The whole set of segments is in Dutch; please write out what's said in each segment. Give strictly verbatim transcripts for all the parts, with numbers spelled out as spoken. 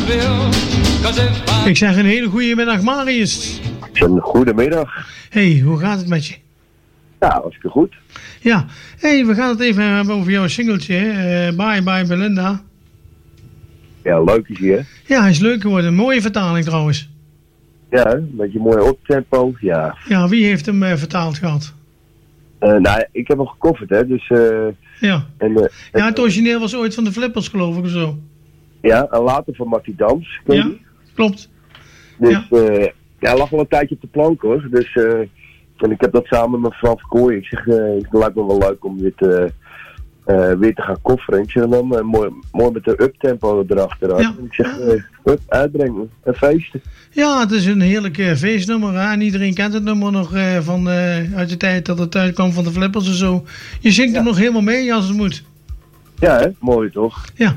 Ik zeg een hele goede middag, Marius. Een goedemiddag. Hey, hoe gaat het met je? Ja, hartstikke goed. Ja, hey, we gaan het even hebben over jouw singeltje, uh, Bye Bye Belinda. Ja, leuk is hier. Ja, hij is leuk geworden. Een mooie vertaling trouwens. Ja, een beetje mooi optempo, ja. Ja, wie heeft hem uh, vertaald gehad? Uh, nou, ik heb hem gecoverd, hè, dus... Uh, ja. En, uh, ja, het origineel was ooit van de Flippers, geloof ik, of zo. Ja, en later van Marty Dans. Ja, die? Klopt. Dus, ja. Uh, ja, hij lag wel een tijdje op de plank, hoor. Dus, uh, en ik heb dat samen met mijn vrouw verkooien. Ik zeg, uh, het lijkt me wel leuk om dit... Uh, Uh, weer te gaan kofferen. Ik zeg dan uh, mooi, mooi met de uptempo erachter. Ja. Ik zeg, uh, up, uitbrengen, een feestje. Ja, het is een heerlijk uh, feestnummer. Hè? En iedereen kent het nummer nog uh, van, uh, uit de tijd dat het uitkwam van de Flippers en zo. Je zingt ja. hem nog helemaal mee als het moet. Ja, hè? Mooi toch? Ja.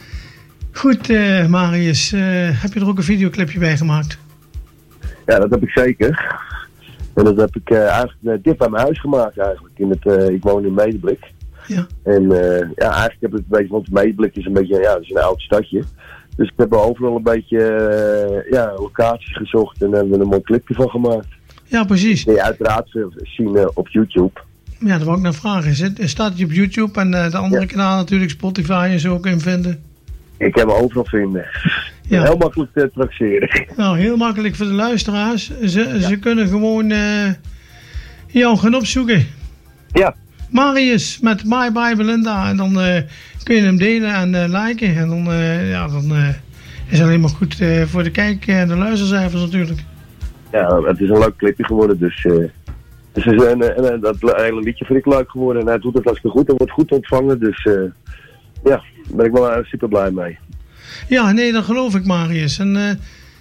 Goed, uh, Marius. Uh, heb je er ook een videoclipje bij gemaakt? Ja, dat heb ik zeker. En dat heb ik uh, eigenlijk uh, dicht bij mijn huis gemaakt eigenlijk. In het, uh, ik woon in Medeblik. Ja. En uh, ja, eigenlijk heb ik het een beetje, want Medeblik is een beetje, ja, dat is een oud stadje. Dus ik heb er overal een beetje, uh, ja, locaties gezocht en daar hebben we een mooi clipje van gemaakt. Ja, precies. Die je uiteraard zien uh, op YouTube. Ja, dat wou ik naar vragen. Zit, staat hij op YouTube en uh, de andere ja. kanalen natuurlijk, Spotify en zo kun je hem vinden? Ik heb hem overal vinden. Ja. Heel makkelijk te traceren. Nou, heel makkelijk voor de luisteraars. Ze, ja. ze kunnen gewoon uh, jou gaan opzoeken. Ja. Marius met Bye Bye Belinda. En dan uh, kun je hem delen en uh, liken. En dan, uh, ja, dan uh, is het alleen maar goed uh, voor de kijk en de luistercijfers natuurlijk. Ja, het is een leuk clipje geworden. Dus, uh, dus en, en, en, dat hele liedje vind ik leuk geworden. En hij doet het hartstikke goed en wordt goed ontvangen. Dus uh, ja, daar ben ik wel uh, super blij mee. Ja, nee, dat geloof ik, Marius. En uh,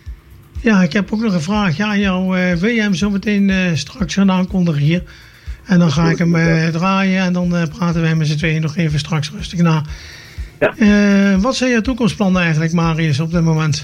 ja, ik heb ook nog een vraag. Ja, jou, uh, wil je hem zo meteen uh, straks gaan aankondigen hier? En dan ga ik hem uh, draaien en dan uh, praten wij met z'n tweeën nog even straks rustig na. Ja. Uh, wat zijn jouw toekomstplannen eigenlijk, Marius, op dit moment?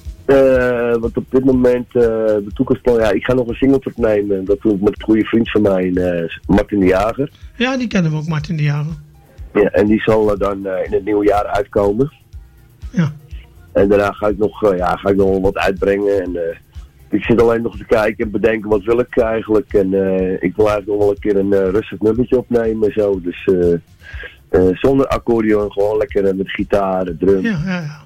Uh, wat op dit moment, uh, de toekomstplannen, ja, ik ga nog een single opnemen. Dat doe ik met een goede vriend van mij, uh, Martin de Jager. Ja, die kennen we ook, Martin de Jager. Ja, en die zal uh, dan uh, in het nieuwe jaar uitkomen. Ja. En daarna ga ik nog, uh, ja, ga ik nog wat uitbrengen en... Uh, ik zit alleen nog te kijken en bedenken wat wil ik eigenlijk. En uh, ik wil eigenlijk nog wel een keer een uh, rustig nummertje opnemen. Zo. Dus uh, uh, zonder accordeon, gewoon lekker uh, met gitaar, drum. Ja, ja, ja.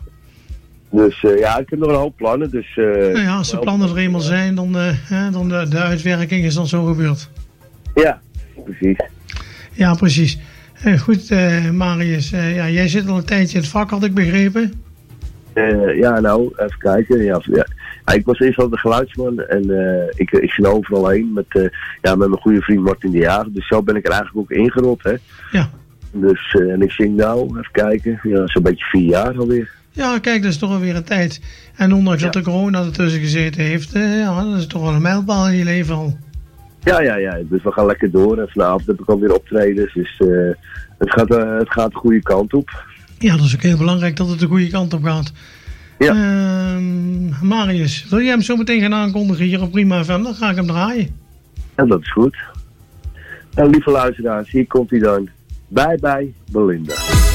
Dus uh, ja, ik heb nog een hoop plannen. Dus, uh, nou ja, als de plannen er eenmaal zijn, dan, uh, hè, dan de, de uitwerking is dan zo gebeurd. Ja, precies. Ja, precies. Uh, goed, uh, Marius. Uh, ja, jij zit al een tijdje in het vak, had ik begrepen. Uh, ja, nou, even kijken. Ja, ja. Ja, ik was eerst al de geluidsman en uh, ik, ik ging overal heen met, uh, ja, met mijn goede vriend Martin de Jager. Dus zo ben ik er eigenlijk ook ingerold, hè. Ja. Dus, uh, en ik zing nou, even kijken, ja, zo'n beetje vier jaar alweer. Ja, kijk, dat is toch alweer een tijd. En ondanks ja. dat de corona ertussen gezeten heeft, uh, ja, dat is toch wel een mijlpaal in je leven al. Ja, ja, ja. Dus we gaan lekker door. En vanavond heb ik alweer optredens. Dus uh, het, gaat, uh, het gaat de goede kant op. Ja, dat is ook heel belangrijk dat het de goede kant op gaat. Ja. Uh, Marius, wil jij hem zo meteen gaan aankondigen hier op Prima F M? Dan ga ik hem draaien. Ja, dat is goed. En lieve luisteraars, hier komt hij dan. Bye bye, Belinda.